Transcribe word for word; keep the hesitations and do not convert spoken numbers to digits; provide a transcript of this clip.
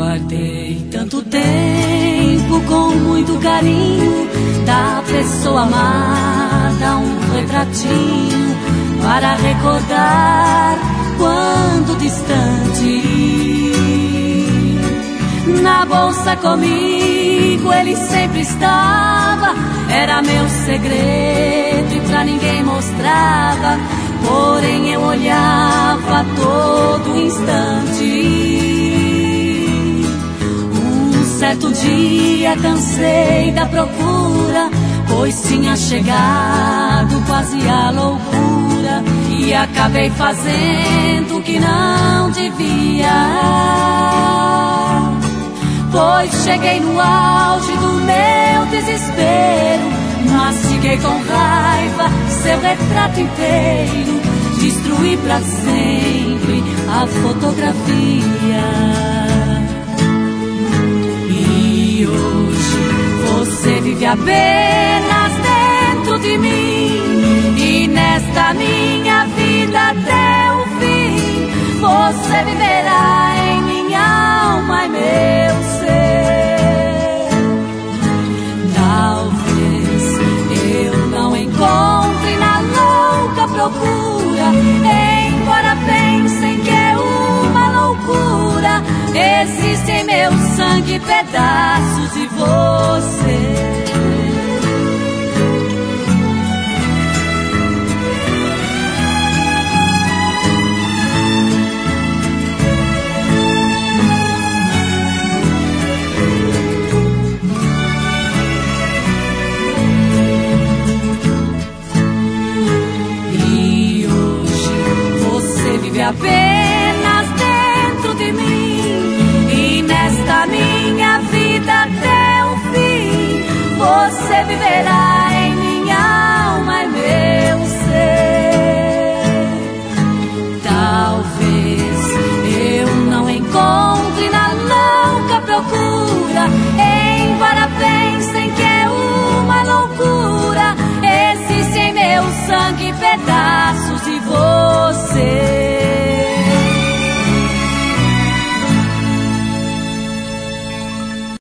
Guardei tanto tempo com muito carinho da pessoa amada, um retratinho para recordar quando distante. Na bolsa comigo ele sempre estava, era meu segredo e pra ninguém mostrava, porém eu olhava a todo instante. Certo dia cansei da procura, pois tinha chegado quase a loucura, e acabei fazendo o que não devia. Pois cheguei no auge do meu desespero, mastiguei com raiva seu retrato inteiro, destruí pra sempre a fotografia. Você vive apenas dentro de mim, e nesta minha vida até o fim, você viverá em minha alma e meu ser. Talvez eu não encontre na louca procura, embora pensem que é uma loucura, existe em meu sangue pedaços de você.